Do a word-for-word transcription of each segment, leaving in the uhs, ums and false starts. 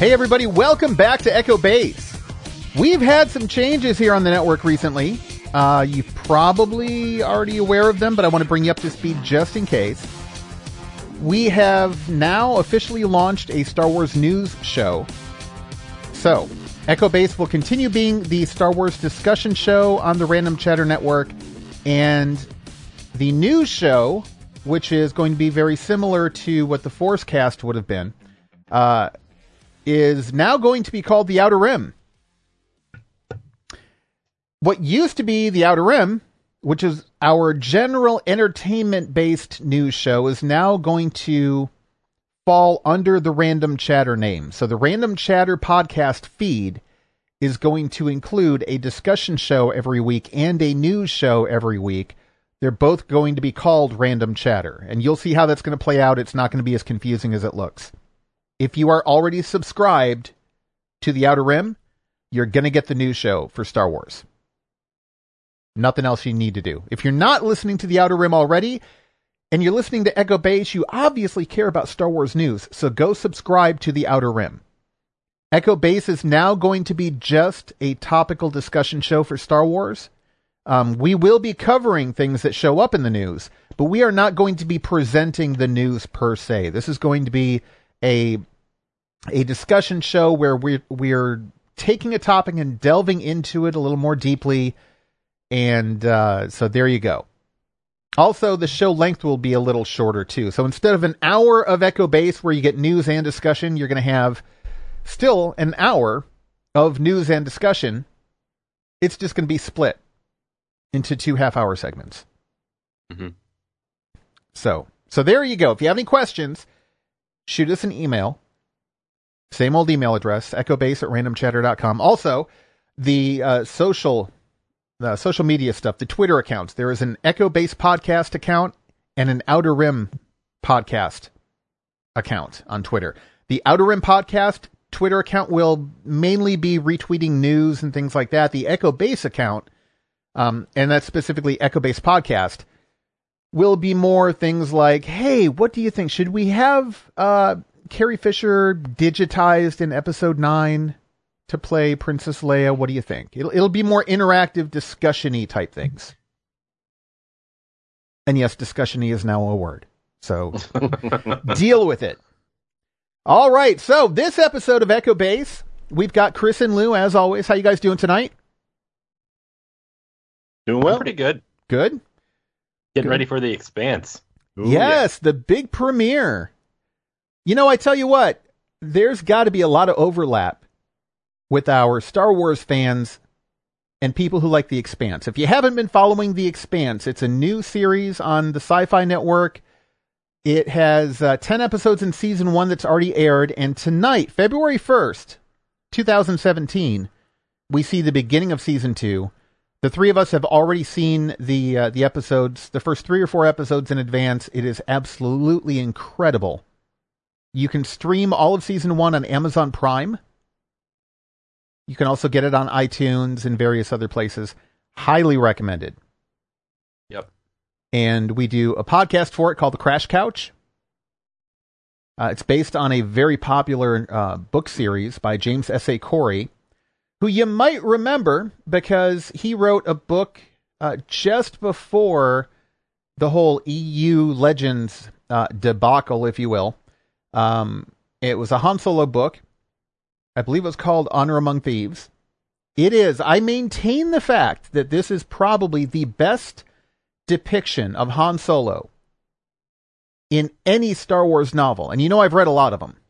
Hey everybody, welcome back to Echo Base. We've had some changes here on the network recently. Uh, you're probably already aware of them, but I want to bring you up to speed just in case. We have now officially launched a Star Wars news show. So, Echo Base will continue being the Star Wars discussion show on the Random Chatter Network, and the news show, which is going to be very similar to what the Force Cast would have been, uh, is now going to be called The Outer Rim. What used to be The Outer Rim, which is our general entertainment-based news show, is now going to fall under the Random Chatter name. So the Random Chatter podcast feed is going to include a discussion show every week and a news show every week. They're both going to be called Random Chatter, and you'll see how that's going to play out. It's not going to be as confusing as it looks. If you are already subscribed to The Outer Rim, you're going to get the news show for Star Wars. Nothing else you need to do. If you're not listening to The Outer Rim already, and you're listening to Echo Base, you obviously care about Star Wars news, so go subscribe to The Outer Rim. Echo Base is now going to be just a topical discussion show for Star Wars. Um, we will be covering things that show up in the news, but we are not going to be presenting the news per se. This is going to be a a discussion show where we're, we're taking a topic and delving into it a little more deeply. And uh, so there you go. Also, the show length will be a little shorter too. So instead of an hour of Echo Base where you get news and discussion, you're going to have still an hour of news and discussion. It's just going to be split into two half-hour segments. Mm-hmm. So, so there you go. If you have any questions, shoot us an email. Same old email address, echobase at randomchatter dot com. Also, the uh, social the social media stuff, the Twitter accounts. There is an Echo Base podcast account and an Outer Rim podcast account on Twitter. The Outer Rim podcast Twitter account will mainly be retweeting news and things like that. The Echo Base account, um, and that's specifically Echo Base podcast, will be more things like, hey, what do you think? Should we have uh, Carrie Fisher digitized in episode nine to play Princess Leia? What do you think? It'll, it'll be more interactive, discussion-y type things. And yes, discussion-y is now a word. So deal with it. All right. So this episode of Echo Base, we've got Chris and Lou, as always. How you guys doing tonight? Doing well. Pretty good. Good. Getting Good. ready for The Expanse. Ooh, yes, yeah. The big premiere. You know, I tell you what, there's got to be a lot of overlap with our Star Wars fans and people who like The Expanse. If you haven't been following The Expanse, it's a new series on the Sci-Fi Network. It has uh, ten episodes in season one that's already aired, and tonight, February first, twenty seventeen, we see the beginning of season two. The three of us have already seen the uh, the episodes, the first three or four episodes in advance. It is absolutely incredible. You can stream all of season one on Amazon Prime. You can also get it on iTunes and various other places. Highly recommended. Yep. And we do a podcast for it called The Crash Couch. Uh, it's based on a very popular uh, book series by James S A. Corey, who you might remember because he wrote a book uh, just before the whole E U Legends uh, debacle, if you will. Um, it was a Han Solo book. I believe it was called Honor Among Thieves. It is. I maintain the fact that this is probably the best depiction of Han Solo in any Star Wars novel. And you know I've read a lot of them.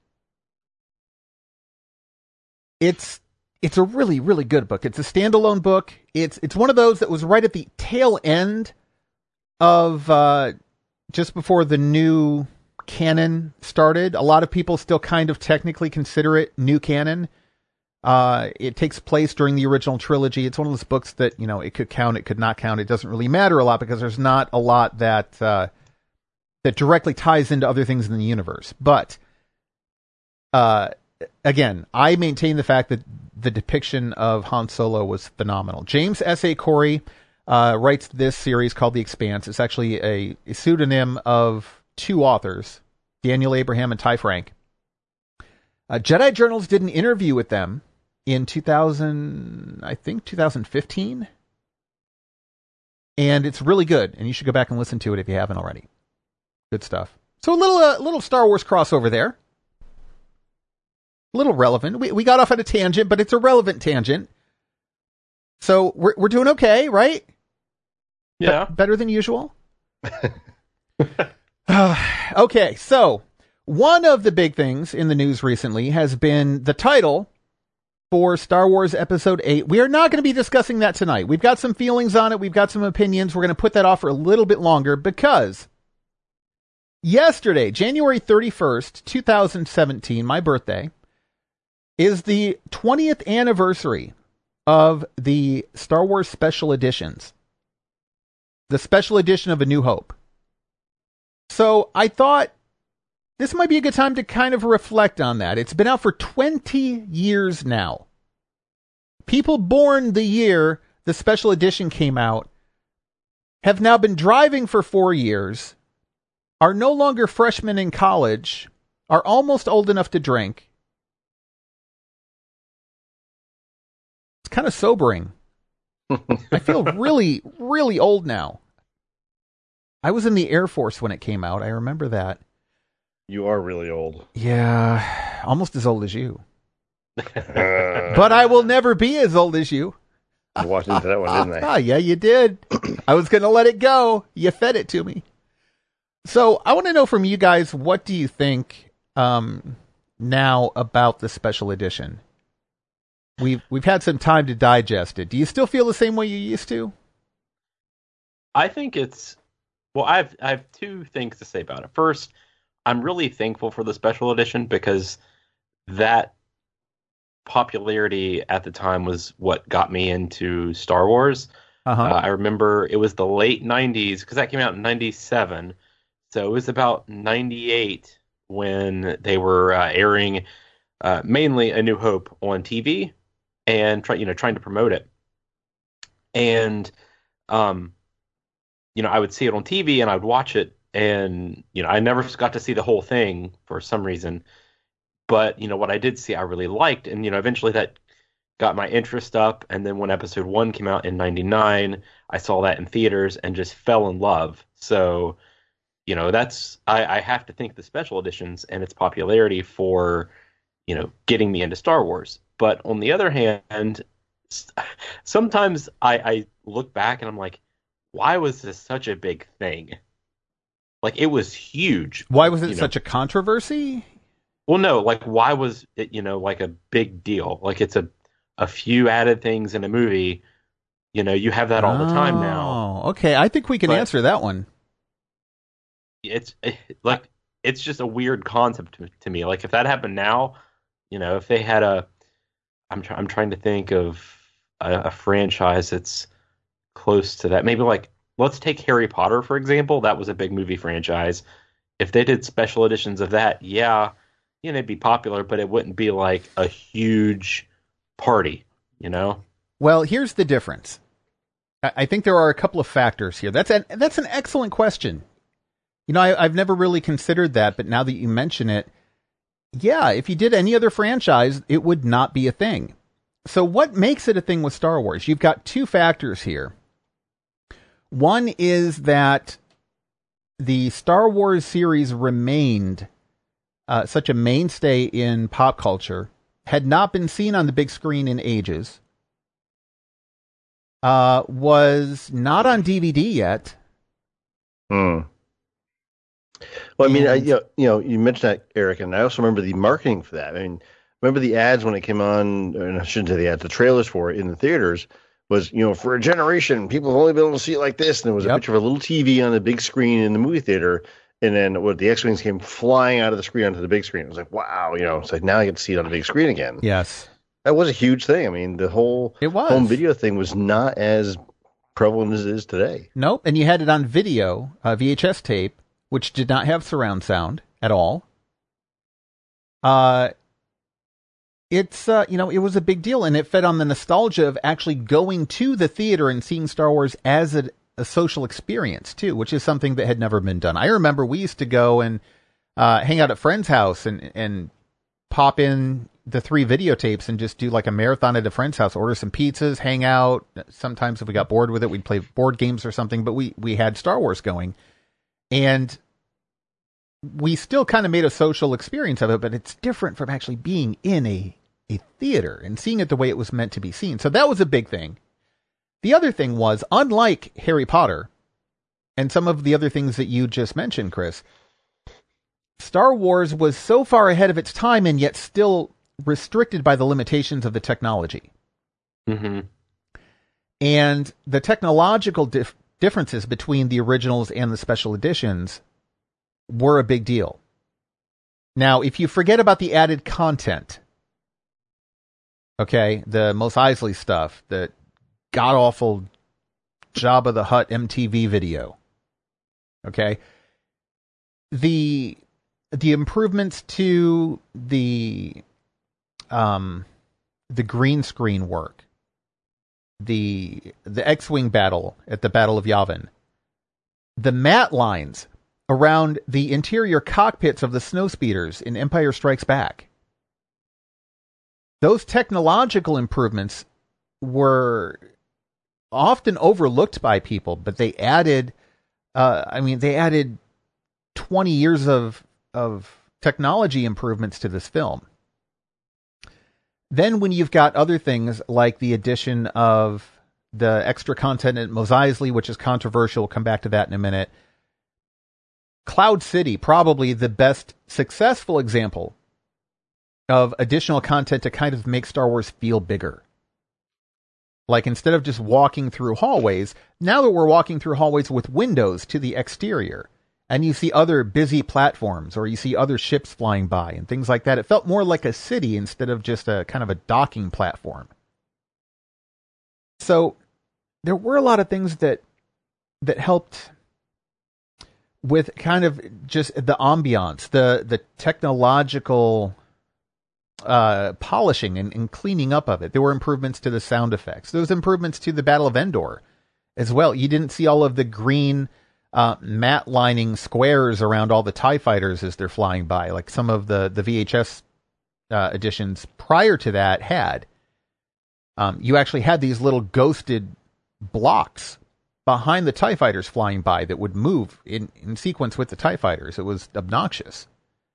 It's it's a really, really good book. It's a standalone book. It's it's one of those that was right at the tail end of uh, just before the new canon started. A lot of people still kind of technically consider it new canon. Uh, it takes place during the original trilogy. It's one of those books that, you know, it could count, it could not count. It doesn't really matter a lot because there's not a lot that uh, that directly ties into other things in the universe. But uh, again, I maintain the fact that the depiction of Han Solo was phenomenal. James S A. Corey uh, writes this series called The Expanse. It's actually a, a pseudonym of two authors, Daniel Abraham and Ty Frank. Uh, Jedi Journals did an interview with them in two thousand, I think two thousand fifteen. And it's really good, and you should go back and listen to it if you haven't already. Good stuff. So a little uh, little Star Wars crossover there. A little relevant. We we got off at a tangent, but it's a relevant tangent. So we're we're doing okay, right? Yeah. Be- better than usual. uh, okay, so one of the big things in the news recently has been the title for Star Wars Episode eight. We are not going to be discussing that tonight. We've got some feelings on it. We've got some opinions. We're going to put that off for a little bit longer because yesterday, January thirty-first, twenty seventeen, my birthday, is the twentieth anniversary of the Star Wars Special Editions. The Special Edition of A New Hope. So I thought this might be a good time to kind of reflect on that. It's been out for twenty years now. People born the year the Special Edition came out have now been driving for four years, are no longer freshmen in college, are almost old enough to drink. It's kind of sobering. I feel really, really old now. I was in the Air Force when it came out. I remember that. You are really old. Yeah, almost as old as you. But I will never be as old as you. I walked into that one, didn't I? Ah, yeah, you did. I was going to let it go. You fed it to me. So I want to know from you guys, what do you think um, now about the Special Edition? We've we've had some time to digest it. Do you still feel the same way you used to? I think it's well. I have I have two things to say about it. First, I'm really thankful for the Special Edition because that popularity at the time was what got me into Star Wars. Uh-huh. Uh, I remember it was the late nineties because that came out in ninety-seven. So it was about ninety-eight when they were uh, airing uh, mainly A New Hope on T V and try, you know, trying to promote it. And, um, you know, I would see it on T V and I would watch it. And, you know, I never got to see the whole thing for some reason. But, you know, what I did see, I really liked. And, you know, eventually that got my interest up. And then when episode one came out in ninety-nine, I saw that in theaters and just fell in love. So, you know, that's, I, I have to thank the special editions and its popularity for, you know, getting me into Star Wars. But on the other hand, sometimes I, I look back and I'm like, why was this such a big thing? Like, it was huge. Why was it you know? such a controversy? Well, no, like, why was it, you know, like a big deal? Like, it's a, a few added things in a movie. You know, you have that all the time now. Oh, okay. I think we can But answer that one. It's like, it's just a weird concept to, to me. Like, if that happened now, you know, if they had a, I'm, try, I'm trying to think of a, a franchise that's close to that. Maybe like, let's take Harry Potter, for example. That was a big movie franchise. If they did special editions of that, yeah, you know, it'd be popular, but it wouldn't be like a huge party, you know? Well, here's the difference. I, I think there are a couple of factors here. That's an, that's an excellent question. You know, I, I've never really considered that, but now that you mention it, yeah, if you did any other franchise, it would not be a thing. So what makes it a thing with Star Wars? You've got two factors here. One is that the Star Wars series remained uh, such a mainstay in pop culture, had not been seen on the big screen in ages, uh, was not on D V D yet. Hmm. Well, I mean, I, you know, you know, you mentioned that, Eric, and I also remember the marketing for that. I mean, remember the ads when it came on, and I shouldn't say the ads, the trailers for it in the theaters was, you know, for a generation, people have only been able to see it like this, and there was Yep. a picture of a little T V on the big screen in the movie theater, and then what the X-Wings came flying out of the screen onto the big screen. It was like, wow, you know, it's like now I get to see it on the big screen again. Yes. That was a huge thing. I mean, the whole It was. home video thing was not as prevalent as it is today. Nope. And you had it on video, uh, V H S tape, which did not have surround sound at all. Uh, it's, uh, you know, it was a big deal, and it fed on the nostalgia of actually going to the theater and seeing Star Wars as a, a social experience, too, which is something that had never been done. I remember we used to go and uh, hang out at friends' house and, and pop in the three videotapes and just do like a marathon at a friend's house, order some pizzas, hang out. Sometimes if we got bored with it, we'd play board games or something, but we, we had Star Wars going. And we still kind of made a social experience of it, but it's different from actually being in a, a theater and seeing it the way it was meant to be seen. So that was a big thing. The other thing was, unlike Harry Potter and some of the other things that you just mentioned, Chris, Star Wars was so far ahead of its time and yet still restricted by the limitations of the technology. Mm-hmm. And the technological dif- differences between the originals and the special editions were a big deal. Now, if you forget about the added content, okay, the Mos Eisley stuff, the god-awful Jabba the Hutt M T V video, okay, the the improvements to the um the green screen work, the the X-Wing battle at the Battle of Yavin, the matte lines around the interior cockpits of the snowspeeders in Empire Strikes Back. Those technological improvements were often overlooked by people, but they added, uh, I mean, they added twenty years of, of technology improvements to this film. Then when you've got other things like the addition of the extra content at Mos Eisley, which is controversial, we'll come back to that in a minute. Cloud City, probably the best successful example of additional content to kind of make Star Wars feel bigger. Like, instead of just walking through hallways, now that we're walking through hallways with windows to the exterior, and you see other busy platforms, or you see other ships flying by and things like that, it felt more like a city instead of just a kind of a docking platform. So there were a lot of things that that helped with kind of just the ambiance, the the technological uh, polishing and, and cleaning up of it. There were improvements to the sound effects. There was improvements to the Battle of Endor as well. You didn't see all of the green uh, matte lining squares around all the TIE fighters as they're flying by, like some of the, the V H S uh, editions prior to that had. Um, you actually had these little ghosted blocks behind the TIE fighters flying by that would move in, in sequence with the TIE fighters. It was obnoxious.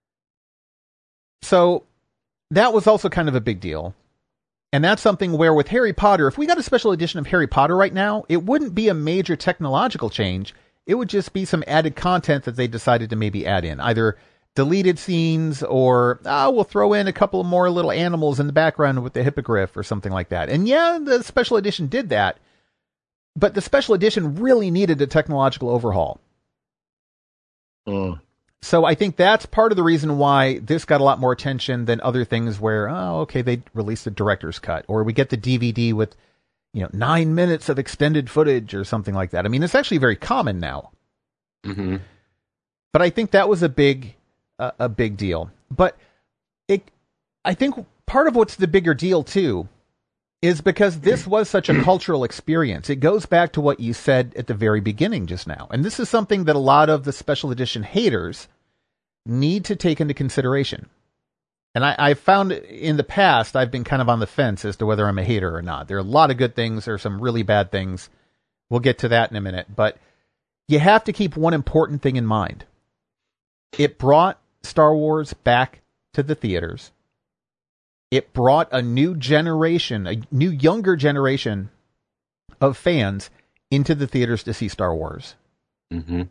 So that was also kind of a big deal. And that's something where with Harry Potter, if we got a special edition of Harry Potter right now, it wouldn't be a major technological change. It would just be some added content that they decided to maybe add in. Either deleted scenes or, oh, we'll throw in a couple of more little animals in the background with the hippogriff or something like that. And yeah, the special edition did that. But the special edition really needed a technological overhaul. Mm. So I think that's part of the reason why this got a lot more attention than other things where, oh, okay, they released a director's cut, or we get the D V D with, you know, nine minutes of extended footage or something like that. I mean, it's actually very common now. Mm-hmm. But I think that was a big, uh, a big deal. But it, I think part of what's the bigger deal too is because this was such a cultural experience. It goes back to what you said at the very beginning just now. And this is something that a lot of the special edition haters need to take into consideration. And I, I've found in the past, I've been kind of on the fence as to whether I'm a hater or not. There are a lot of good things. There are some really bad things. We'll get to that in a minute. But you have to keep one important thing in mind. It brought Star Wars back to the theaters. It brought a new generation, a new younger generation of fans into the theaters to see Star Wars. Mm-hmm.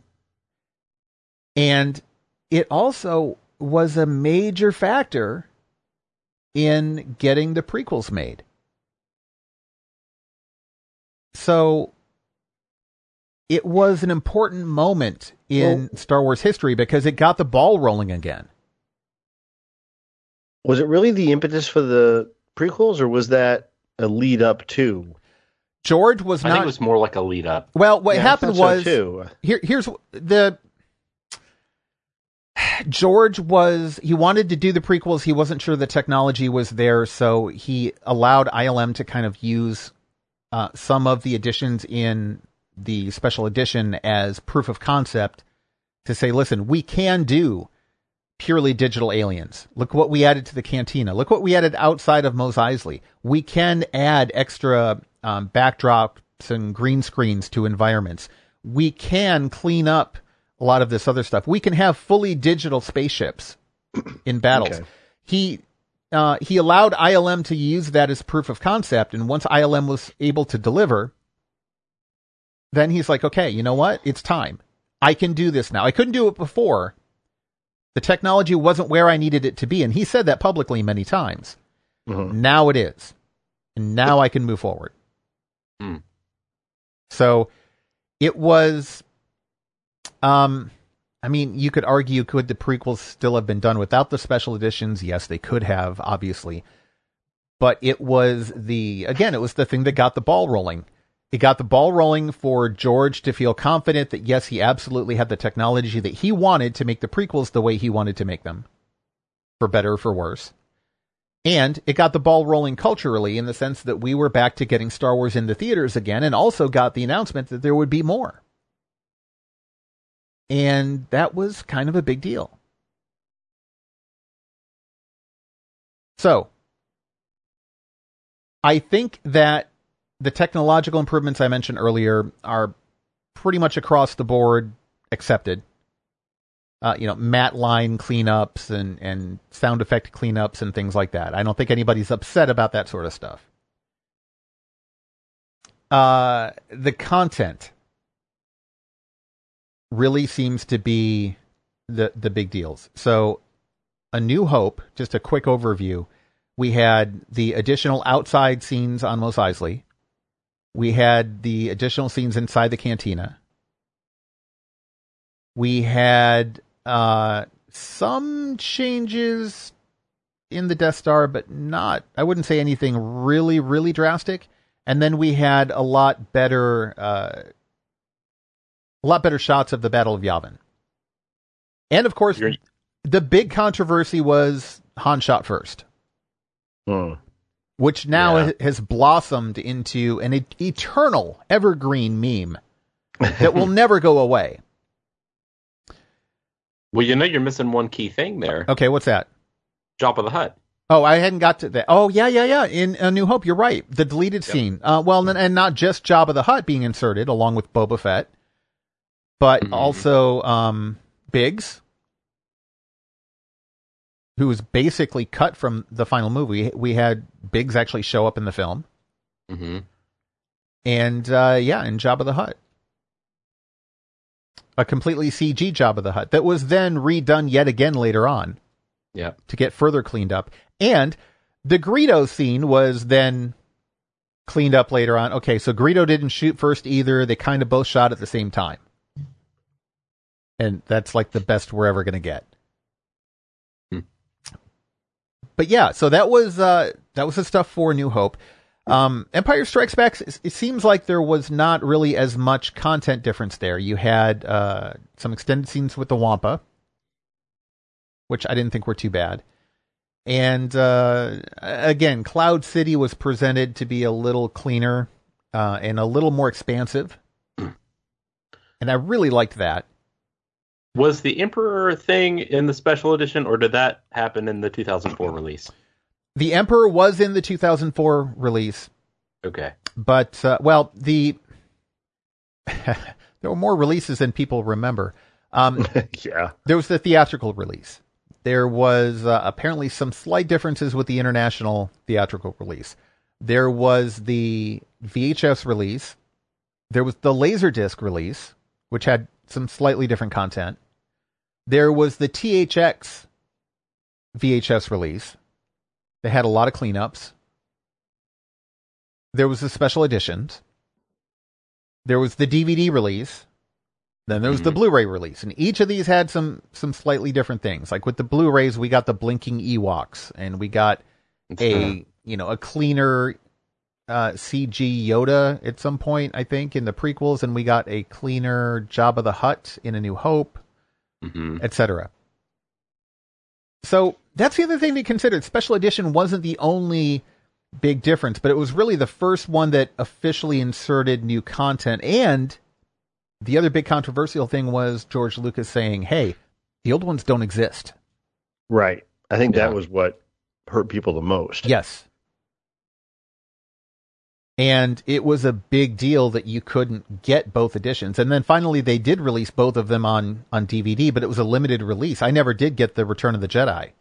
And it also was a major factor in getting the prequels made. So it was an important moment in well, Star Wars history because it got the ball rolling again. Was it really the impetus for the prequels, or was that a lead up to? George was I not. think it was more like a lead up. Well, what yeah, happened was so too. here. Here's the. George was he wanted to do the prequels. He wasn't sure the technology was there, so he allowed I L M to kind of use uh, some of the additions in the special edition as proof of concept to say, listen, we can do purely digital aliens. Look what we added to the Cantina. Look what we added outside of Mos Eisley. We can add extra um, backdrops and green screens to environments. We can clean up a lot of this other stuff. We can have fully digital spaceships in battles. Okay. He uh, he allowed I L M to use that as proof of concept, and once I L M was able to deliver, then he's like, okay, you know what? It's time. I can do this now. I couldn't do it before. The technology wasn't where I needed it to be, and he said that publicly many times. Mm-hmm. Now it is. And now I can move forward. Mm. So it was, um, I mean, you could argue, could the prequels still have been done without the special editions? Yes, they could have, obviously. But it was the, again, it was the thing that got the ball rolling. It got the ball rolling for George to feel confident that, yes, he absolutely had the technology that he wanted to make the prequels the way he wanted to make them, for better or for worse. And it got the ball rolling culturally in the sense that we were back to getting Star Wars into theaters again, and also got the announcement that there would be more. And that was kind of a big deal. So, I think that the technological improvements I mentioned earlier are pretty much across the board accepted. Uh, you know, matte line cleanups and, and sound effect cleanups and things like that. I don't think anybody's upset about that sort of stuff. Uh, the content really seems to be the, the big deals. So, A New Hope, just a quick overview. We had the additional outside scenes on Mos Eisley. We had the additional scenes inside the Cantina. We had uh, some changes in the Death Star, but not, I wouldn't say anything really, really drastic. And then we had a lot better, uh, a lot better shots of the Battle of Yavin. And of course, You're... the big controversy was Han shot first. Hmm. Which now yeah. has blossomed into an eternal, evergreen meme that will never go away. Well, you know you're missing one key thing there. Okay, what's that? Jabba the Hutt. Oh, I hadn't got to that. Oh, yeah, yeah, yeah. In A New Hope, you're right. The deleted yep. scene. Uh, well, and not just Jabba the Hutt being inserted along with Boba Fett, but mm-hmm. also um, Biggs, who was basically cut from the final movie. We had Biggs actually show up in the film. Mm-hmm. And, uh, yeah, and Jabba the Hutt. A completely C G Jabba the Hutt that was then redone yet again later on. Yeah. To get further cleaned up. And the Greedo scene was then cleaned up later on. Okay, so Greedo didn't shoot first either. They kind of both shot at the same time. And that's like the best we're ever going to get. But yeah, so that was uh, that was the stuff for New Hope. Um, Empire Strikes Back, it seems like there was not really as much content difference there. You had uh, some extended scenes with the Wampa, which I didn't think were too bad. And uh, again, Cloud City was presented to be a little cleaner uh, and a little more expansive. And I really liked that. Was the Emperor thing in the special edition, or did that happen in the two thousand four release? The Emperor was in the two thousand four release. Okay. But, uh, well, the there were more releases than people remember. Um, yeah. There was the theatrical release. There was uh, apparently some slight differences with the international theatrical release. There was the V H S release. There was the Laserdisc release, which had some slightly different content. There was the T H X V H S release. They had a lot of cleanups. There was the special editions. There was the D V D release. Then there was mm-hmm. the Blu-ray release. And each of these had some some slightly different things. Like with the Blu-rays, we got the blinking Ewoks. And we got a, you know, a cleaner uh, C G Yoda at some point, I think, in the prequels. And we got a cleaner Jabba the Hutt in A New Hope, mm-hmm. et cetera. So that's the other thing to consider. Special edition wasn't the only big difference, but it was really the first one that officially inserted new content. And the other big controversial thing was George Lucas saying, hey, the old ones don't exist. Right. I think Yeah. that was what hurt people the most. Yes. And it was a big deal that you couldn't get both editions. And then finally they did release both of them on, on D V D, but it was a limited release. I never did get the Return of the Jedi.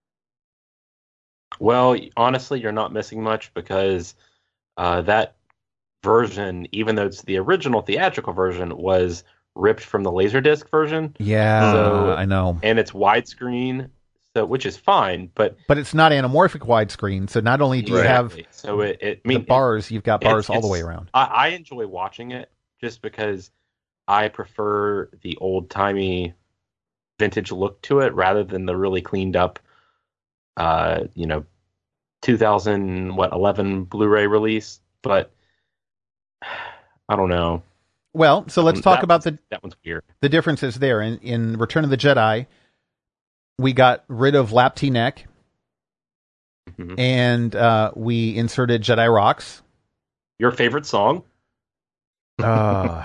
Well, honestly, you're not missing much because uh, that version, even though it's the original theatrical version, was ripped from the Laserdisc version. Yeah, So- I know. And it's widescreen, so which is fine, but But it's not anamorphic widescreen, so not only do you have Exactly. so it, it I mean, the bars, you've got bars it's- all the way it's- around. I, I enjoy watching it just because I prefer the old timey vintage look to it rather than the really cleaned up, uh, you know, two thousand what eleven Blu-ray release. But I don't know. Well, so let's Um, talk that about one's- the, that one's weird. the differences there. In, in Return of the Jedi, we got rid of Lap T neck, Mhm. and uh, we inserted Jedi rocks. Your favorite song? Uh,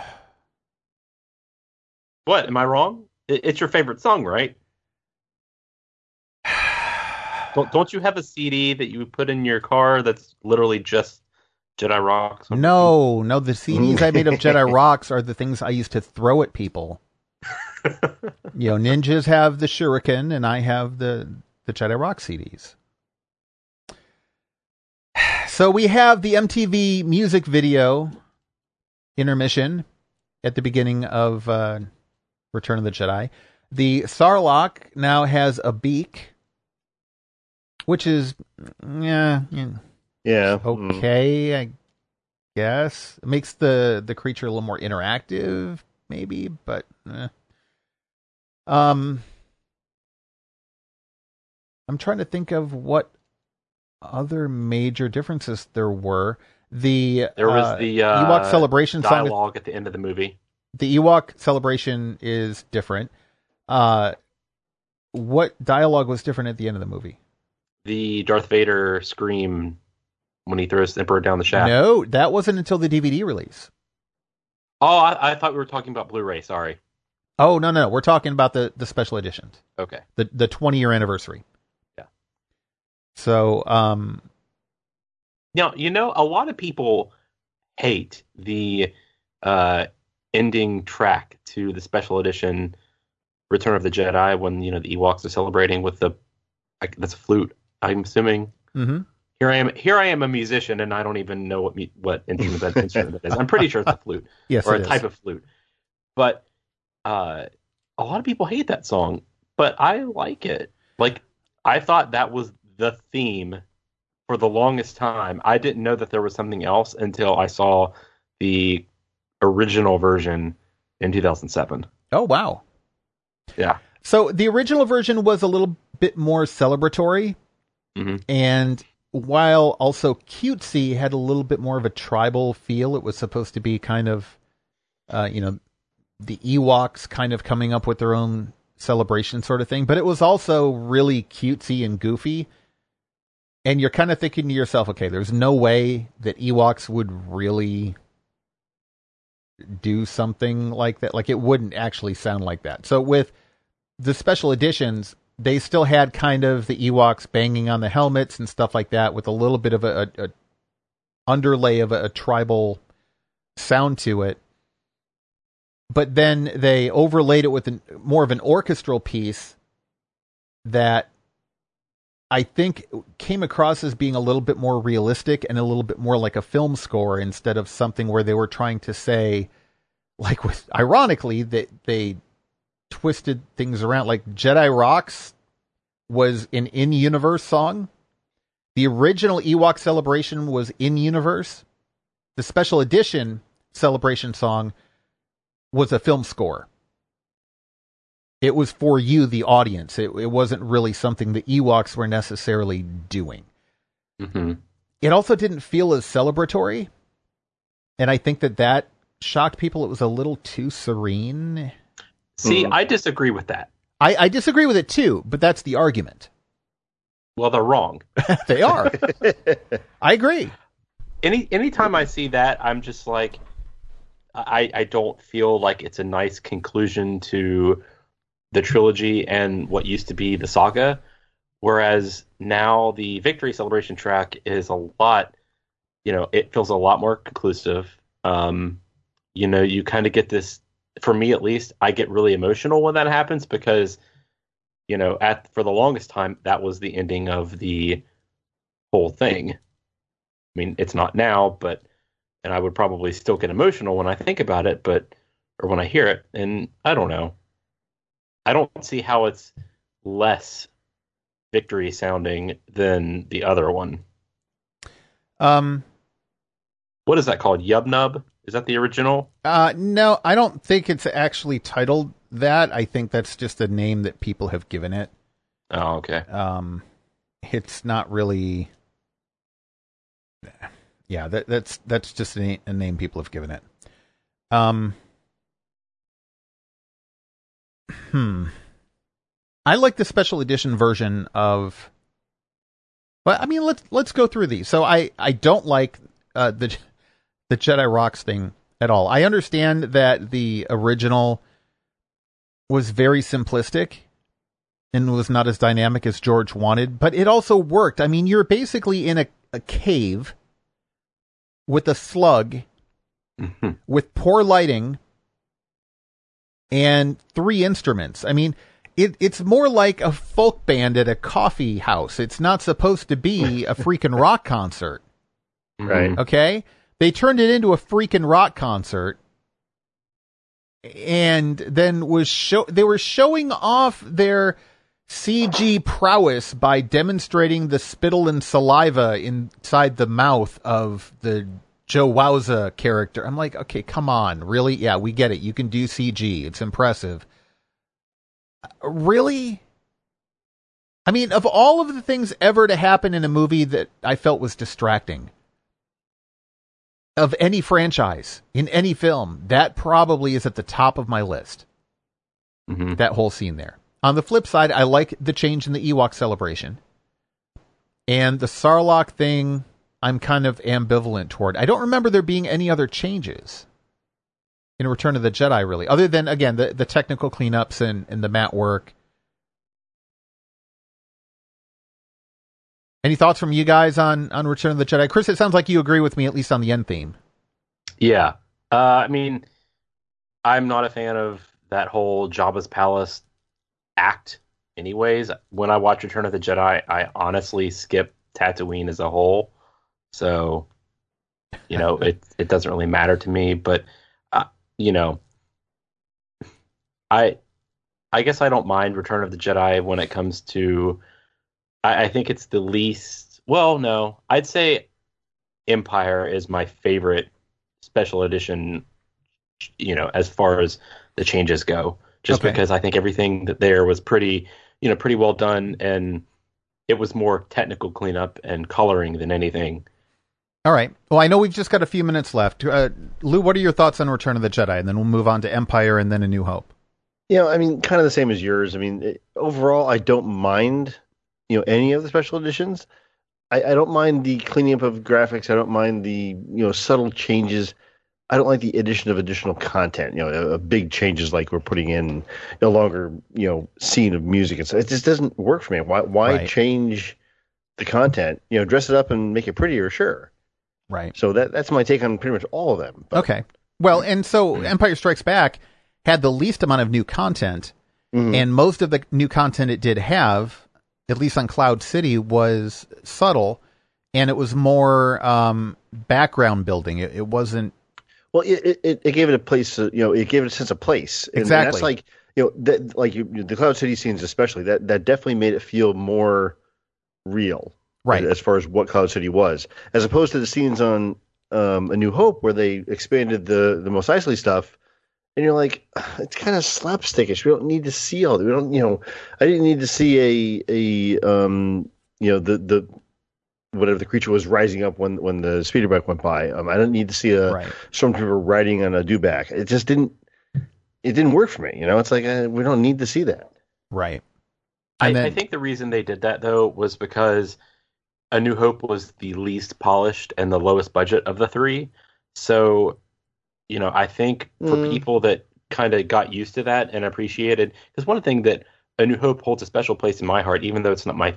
What? Am I wrong? It, it's your favorite song, right? Don't don't you have a C D that you put in your car that's literally just Jedi Rocks? no, no, the C Ds I made of Jedi rocks are the things I used to throw at people. You know, ninjas have the shuriken, and I have the, the Jedi rock C Ds. So we have the M T V music video intermission at the beginning of uh, Return of the Jedi. The Sarlacc now has a beak, which is yeah, yeah, Yeah. mm. okay, I guess. It makes the, the creature a little more interactive, maybe, but eh. um, I'm trying to think of what other major differences there were. The There was uh, the uh, Ewok celebration song. dialogue at the end of the movie. The Ewok celebration is different. Uh, what dialogue was different at the end of the movie? The Darth Vader scream when he throws the Emperor down the shaft. No, that wasn't until the D V D release. Oh, I, I thought we were talking about Blu-ray. Sorry. Oh, no, no. We're talking about the, the special editions. Okay. The the twenty year anniversary. Yeah. So, um, Now, you know, a lot of people hate the uh, ending track to the special edition Return of the Jedi when, you know, the Ewoks are celebrating with the, like, that's a flute, I'm assuming. mhm. Here I am. Here I am, a musician, and I don't even know what mu- what instrument that instrument that is. I'm pretty sure it's a flute Yes, or it a is. type of flute. But uh, a lot of people hate that song, but I like it. Like, I thought that was the theme for the longest time. I didn't know that there was something else until I saw the original version in two thousand seven. Oh, wow. Yeah. So the original version was a little bit more celebratory, Mhm. and while also cutesy, had a little bit more of a tribal feel. It was supposed to be kind of, uh, you know, the Ewoks kind of coming up with their own celebration sort of thing, but it was also really cutesy and goofy. And you're kind of thinking to yourself, okay, there's no way that Ewoks would really do something like that. Like, it wouldn't actually sound like that. So with the special editions, they still had kind of the Ewoks banging on the helmets and stuff like that, with a little bit of a, a, a underlay of a, a tribal sound to it. But then they overlaid it with an, more of an orchestral piece that I think came across as being a little bit more realistic and a little bit more like a film score, instead of something where they were trying to say, like, with ironically, that they twisted things around. Like, Jedi Rocks was an in-universe song. The original Ewok celebration was in-universe. The special edition celebration song was a film score. It was for you, the audience. It, it wasn't really something the Ewoks were necessarily doing. Mm-hmm. It also didn't feel as celebratory, and I think that that shocked people. It was a little too serene. See, Mhm. I disagree with that. I, I disagree with it too, but that's the argument. Well, they're wrong. They are. I agree. Any anytime I see that, I'm just like, I I don't feel like it's a nice conclusion to the trilogy and what used to be the saga. Whereas now the victory celebration track is a lot, you know, it feels a lot more conclusive. Um, you know, you kind of get this, for me at least, I get really emotional when that happens because, you know, at for the longest time, that was the ending of the whole thing. I mean, it's not now, but, and I would probably still get emotional when I think about it, but, or when I hear it, and I don't know. I don't see how it's less victory sounding than the other one. Um, what is that called? Yub Nub? Is that the original? Uh, no, I don't think it's actually titled that. I think that's just a name that people have given it. Oh, okay. Um, it's not really. Yeah, that, that's that's just a, a name people have given it. Um. Hmm. I like the special edition version of. Well, I mean, let's let's go through these. So I, I don't like uh, the the Jedi Rocks thing at all. I understand that the original was very simplistic and was not as dynamic as George wanted, but it also worked. I mean, you're basically in a, a cave with a slug, mm-hmm. with poor lighting, and three instruments. I mean. It, it's more like a folk band at a coffee house. It's not supposed to be a freaking rock concert. Right. Okay? They turned it into a freaking rock concert. And then was show they were showing off their C G prowess by demonstrating the spittle and saliva inside the mouth of the Joe Wowza character. I'm like, okay, come on. Really? Yeah, we get it. You can do C G. It's impressive. Really? I mean, of all of the things ever to happen in a movie that I felt was distracting, of any franchise, in any film, that probably is at the top of my list. Mm-hmm. That whole scene there. On the flip side, I like the change in the Ewok celebration. And the Sarlacc thing, I'm kind of ambivalent toward. I don't remember there being any other changes in Return of the Jedi, really, other than, again, the, the technical cleanups and, and the matte work. Any thoughts from you guys on, on Return of the Jedi? Chris, it sounds like you agree with me, at least on the end theme. Yeah. Uh, I mean, I'm not a fan of that whole Jabba's Palace act anyways. When I watch Return of the Jedi, I honestly skip Tatooine as a whole. So, you know, it, it doesn't really matter to me, but you know, I I guess I don't mind Return of the Jedi when it comes to, I, I think it's the least, well, no, I'd say Empire is my favorite special edition, you know, as far as the changes go, just okay. because I think everything that there was pretty, you know, pretty well done, and it was more technical cleanup and coloring than anything. All right. Well, I know we've just got a few minutes left. Uh, Lou, what are your thoughts on Return of the Jedi? And then we'll move on to Empire and then A New Hope. You know, I mean, kind of the same as yours. I mean, it, overall, I don't mind, you know, any of the special editions. I, I don't mind the cleaning up of graphics. I don't mind the, you know, subtle changes. I don't like the addition of additional content. You know, a, a big changes like we're putting in no longer, you know, scene of music. It's, it just doesn't work for me. Why, why right. change the content? You know, dress it up and make it prettier, sure. Right. So that that's my take on pretty much all of them. But. Okay. Well, and so Empire Strikes Back had the least amount of new content, mm-hmm. and most of the new content it did have, at least on Cloud City, was subtle, and it was more um, background building. It, it wasn't. Well, it, it it gave it a place. You know, it gave it a sense of place. And, exactly. And that's like you know that like you, the Cloud City scenes, especially that that definitely made it feel more real. Right. As far as what Cloud City was, as opposed to the scenes on um, A New Hope where they expanded the, the Mos Eisley stuff, and you're like, it's kind of slapstickish. We don't need to see all that. We don't, you know, I didn't need to see a a um, you know, the the whatever the creature was rising up when when the speeder bike went by. Um, I didn't need to see a right. stormtrooper riding on a dewback. It just didn't. It didn't work for me. You know, it's like uh, we don't need to see that. Right. I, then, I think the reason they did that though was because A New Hope was the least polished and the lowest budget of the three. So, you know, I think for mm. people that kind of got used to that and appreciated, because one thing that A New Hope holds a special place in my heart, even though it's not my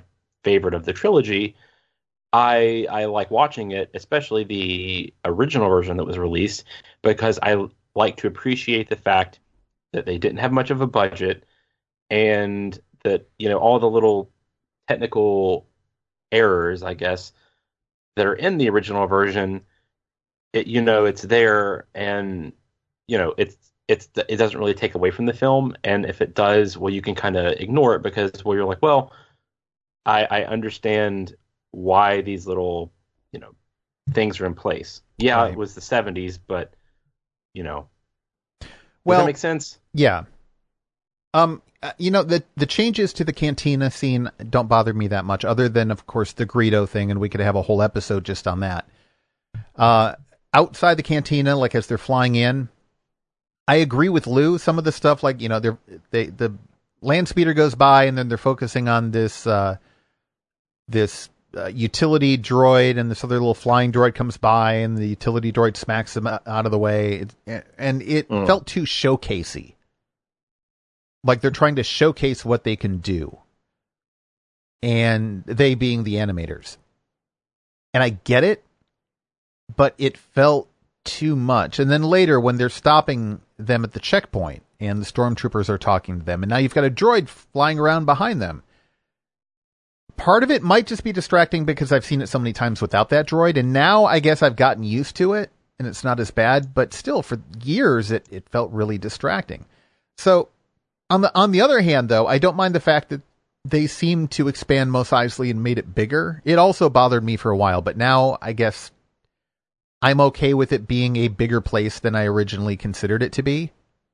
favorite of the trilogy, I I like watching it, especially the original version that was released, because I like to appreciate the fact that they didn't have much of a budget, and that, you know, all the little technical errors, I guess, that are in the original version, it, you know, it's there, and, you know, it's it's it doesn't really take away from the film, and if it does, well, you can kind of ignore it because, well, you're like, well, I, I understand why these little, you know, things are in place. Yeah, right. It was the seventies, but, you know, does well, that make sense? Yeah. Um, you know, the the changes to the cantina scene don't bother me that much, other than, of course, the Greedo thing, and we could have a whole episode just on that. Uh, outside the cantina, like as they're flying in, I agree with Lou. Some of the stuff, like, you know, they're, they the land speeder goes by, and then they're focusing on this uh, this uh, utility droid, and this other little flying droid comes by, and the utility droid smacks them out of the way, it, and it mm. felt too showcasey. Like they're trying to showcase what they can do. And they being the animators. And I get it, but it felt too much. And then later when they're stopping them at the checkpoint and the stormtroopers are talking to them, and now you've got a droid flying around behind them. Part of it might just be distracting because I've seen it so many times without that droid, and now I guess I've gotten used to it and it's not as bad, but still for years it, it felt really distracting. So On the on the other hand, though, I don't mind the fact that they seemed to expand Mos Eisley and made it bigger. It also bothered me for a while, but now I guess I'm okay with it being a bigger place than I originally considered it to be.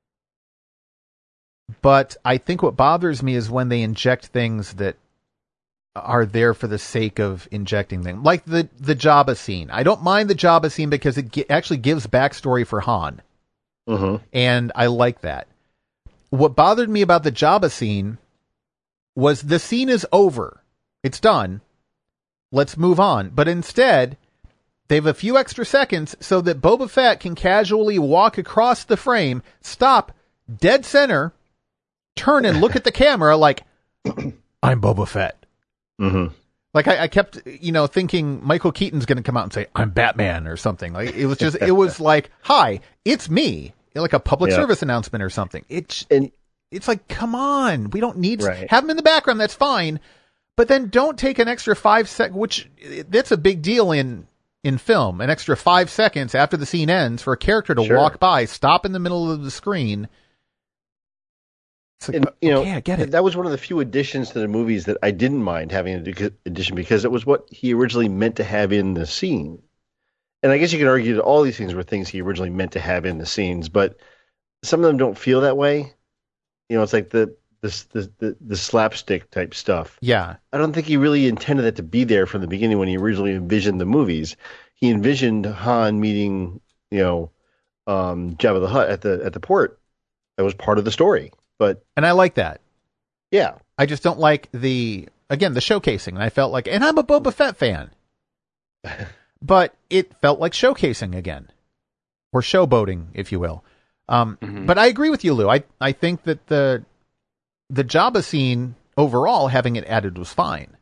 But I think what bothers me is when they inject things that are there for the sake of injecting them. Like the, the Jabba scene. I don't mind the Jabba scene because it ge- actually gives backstory for Han. Mm-hmm. And I like that. What bothered me about the Jabba scene was the scene is over. It's done. Let's move on. But instead, they have a few extra seconds so that Boba Fett can casually walk across the frame, stop, dead center, turn and look at the camera like, I'm Boba Fett. Mm-hmm. Like I, I kept, you know, thinking Michael Keaton's going to come out and say, I'm Batman or something. Like it was just, it was like, hi, it's me. Like a public yeah. service announcement or something. It's and, it's like, come on, we don't need right. have him in the background. That's fine, but then don't take an extra five sec. Which that's a big deal in in film. An extra five seconds after the scene ends for a character to sure. walk by, stop in the middle of the screen. It's like, and, you know, okay, I get it. That was one of the few additions to the movies that I didn't mind having an addition because it was what he originally meant to have in the scene. And I guess you can argue that all these things were things he originally meant to have in the scenes, but some of them don't feel that way. You know, it's like the the the, the, the slapstick type stuff. Yeah. I don't think he really intended that to be there from the beginning when he originally envisioned the movies. He envisioned Han meeting, you know, um, Jabba the Hutt at the at the port. That was part of the story. But and I like that. Yeah. I just don't like the again the showcasing. And I felt like, and I'm a Boba Fett fan. But it felt like showcasing again, or showboating, if you will. Um, mm-hmm. But I agree with you, Lou. I I think that the the Jabba scene overall, having it added, was fine.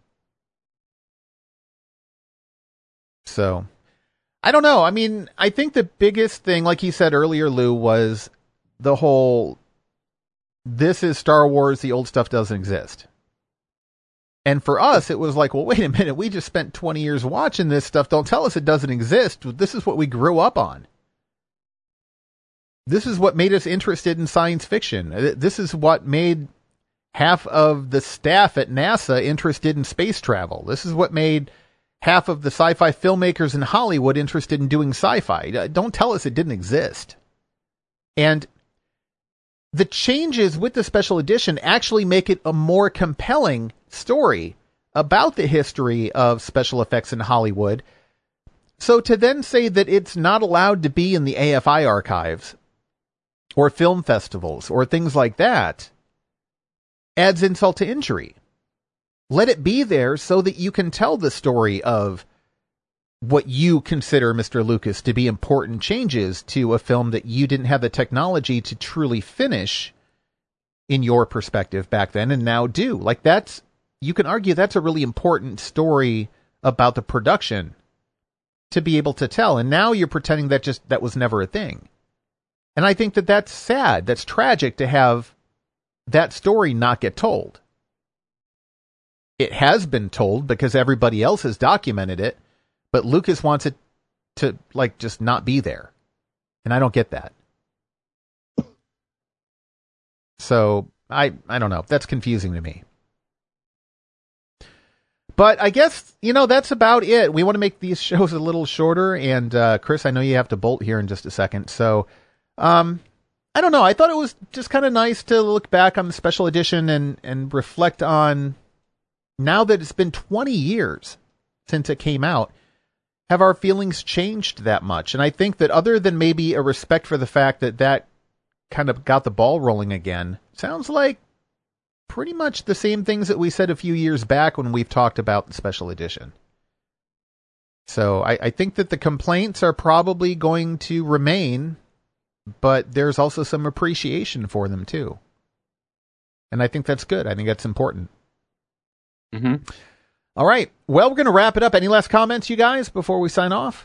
So, I don't know. I mean, I think the biggest thing, like you said earlier, Lou, was the whole, this is Star Wars, the old stuff doesn't exist. And for us, it was like, well, wait a minute, we just spent twenty years watching this stuff. Don't tell us it doesn't exist. This is what we grew up on. This is what made us interested in science fiction. This is what made half of the staff at NASA interested in space travel. This is what made half of the sci-fi filmmakers in Hollywood interested in doing sci-fi. Don't tell us it didn't exist. And the changes with the special edition actually make it a more compelling story about the history of special effects in Hollywood. So to then say that it's not allowed to be in the A F I archives or film festivals or things like that adds insult to injury. Let it be there so that you can tell the story of what you consider, Mister Lucas, to be important changes to a film that you didn't have the technology to truly finish in your perspective back then and now do. Like that's you can argue that's a really important story about the production to be able to tell. And now you're pretending that just that was never a thing. And I think that that's sad. That's tragic to have that story not get told. It has been told because everybody else has documented it, but Lucas wants it to, like, just not be there. And I don't get that. So, I, I don't know. That's confusing to me. But I guess, you know, that's about it. We want to make these shows a little shorter. And, uh, Chris, I know you have to bolt here in just a second. So, um, I don't know. I thought it was just kind of nice to look back on the special edition and, and reflect on, now that it's been twenty years since it came out, have our feelings changed that much? And I think that other than maybe a respect for the fact that that kind of got the ball rolling again, sounds like pretty much the same things that we said a few years back when we've talked about the special edition. So I, I think that the complaints are probably going to remain, but there's also some appreciation for them too. And I think that's good. I think that's important. Mm-hmm. All right. Well, we're going to wrap it up. Any last comments, you guys, before we sign off?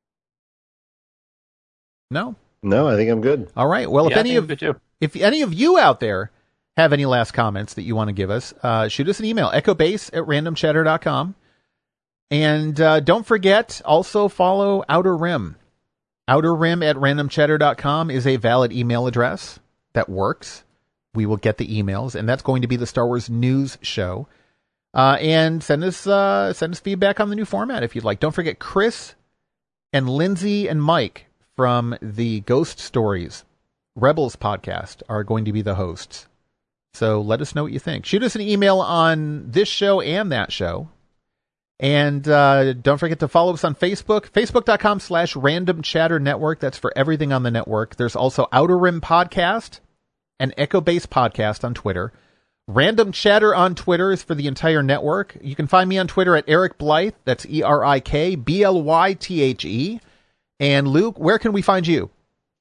No? No, I think I'm good. All right. Well, if yeah, any of if any of you out there have any last comments that you want to give us, uh, shoot us an email, echobase at random chatter dot com. And uh, don't forget, also follow Outer Rim. Outer Rim at random chatter dot com is a valid email address that works. We will get the emails, and that's going to be the Star Wars News Show. Uh, and send us uh, send us feedback on the new format if you'd like. Don't forget, Chris and Lindsay and Mike from the Ghost Stories Rebels podcast are going to be the hosts. So let us know what you think. Shoot us an email on this show and that show. And uh, don't forget to follow us on Facebook, facebook.com slash random chatter network. That's for everything on the network. There's also Outer Rim Podcast and Echo Base Podcast on Twitter. Random Chatter on Twitter is for the entire network. You can find me on Twitter at Eric Blythe. That's E R I K B L Y T H E. And Luke, where can we find you?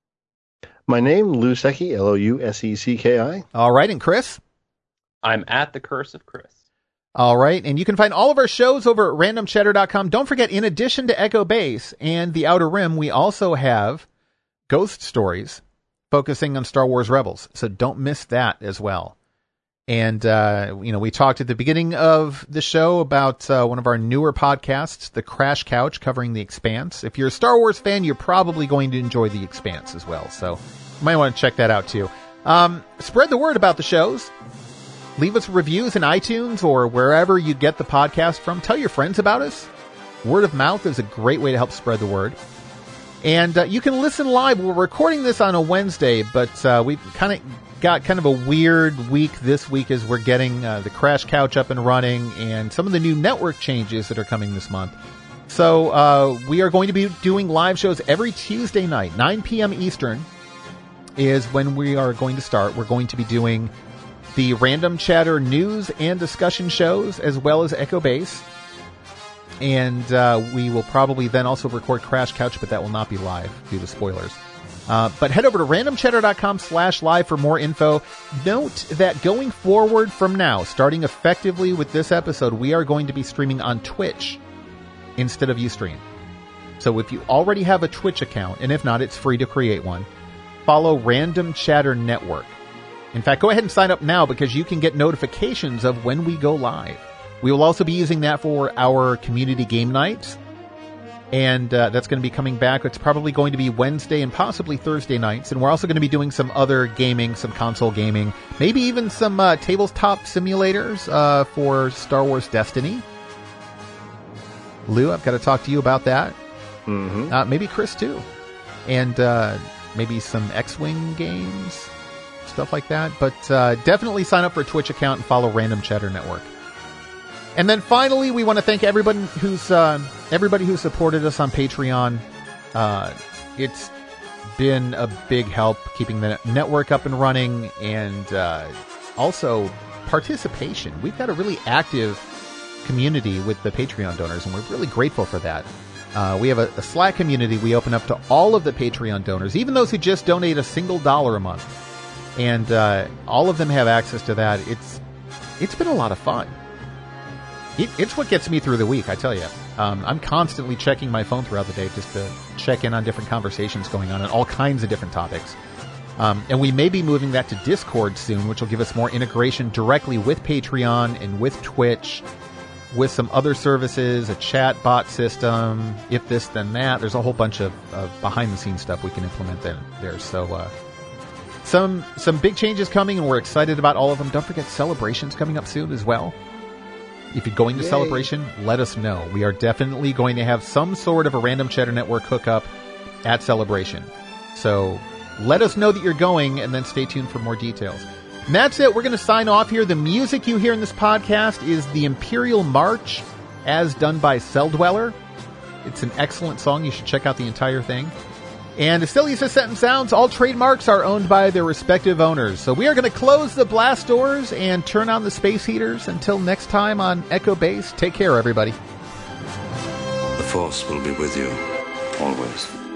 My name, Lou Secchi, L O U S E C K I. All right. And Chris? I'm at the Curse of Chris. All right. And you can find all of our shows over at random chatter dot com. Don't forget, in addition to Echo Base and The Outer Rim, we also have Ghost Stories focusing on Star Wars Rebels. So don't miss that as well. And, uh, you know, we talked at the beginning of the show about uh, one of our newer podcasts, The Crash Couch, covering The Expanse. If you're a Star Wars fan, you're probably going to enjoy The Expanse as well. So you might want to check that out, too. Um, spread the word about the shows. Leave us reviews in iTunes or wherever you get the podcast from. Tell your friends about us. Word of mouth is a great way to help spread the word. And uh, you can listen live. We're recording this on a Wednesday, but uh, we've kind of got kind of a weird week this week as we're getting uh, the Crash Couch up and running and some of the new network changes that are coming this month. So uh, we are going to be doing live shows every Tuesday night, nine p.m. Eastern is when we are going to start. We're going to be doing the Random Chatter news and discussion shows as well as Echo Base. And uh, we will probably then also record Crash Couch, but that will not be live due to spoilers. Uh, but head over to random chatter dot com slash live for more info. Note that going forward from now, starting effectively with this episode, we are going to be streaming on Twitch instead of Ustream. So if you already have a Twitch account, and if not, it's free to create one, follow Random Chatter Network. In fact, go ahead and sign up now because you can get notifications of when we go live. We will also be using that for our community game nights. And uh, that's going to be coming back. It's probably going to be Wednesday and possibly Thursday nights. And we're also going to be doing some other gaming, some console gaming, maybe even some uh, tabletop simulators uh, for Star Wars Destiny. Lou, I've got to talk to you about that. Mm-hmm. Uh, maybe Chris, too. And uh, maybe some X-Wing games, stuff like that. But uh, definitely sign up for a Twitch account and follow Random Chatter Network. And then finally, we want to thank everybody who's uh, everybody who supported us on Patreon. Uh, it's been a big help keeping the network up and running, and uh, also participation. We've got a really active community with the Patreon donors, and we're really grateful for that. Uh, we have a, a Slack community we open up to all of the Patreon donors, even those who just donate a single dollar a month, and uh, all of them have access to that. It's it's been a lot of fun. it, it's what gets me through the week, I tell you. Um, I'm constantly checking my phone throughout the day just to check in on different conversations going on and all kinds of different topics. Um, and we may be moving that to Discord soon, which will give us more integration directly with Patreon and with Twitch, with some other services, a chat bot system, if this, then that. There's a whole bunch of, of behind-the-scenes stuff we can implement there. there. So uh, some some big changes coming, and we're excited about all of them. Don't forget Celebration's coming up soon as well. If you're going to Yay. Celebration, let us know. We are definitely going to have some sort of a Random Chatter Network hookup at Celebration. So let us know that you're going, and then stay tuned for more details. And that's it. We're going to sign off here. The music you hear in this podcast is the Imperial March, as done by Celldweller. It's an excellent song. You should check out the entire thing. And as silly as this sentence sounds, all trademarks are owned by their respective owners. So we are going to close the blast doors and turn on the space heaters. Until next time on Echo Base, take care, everybody. The Force will be with you, always.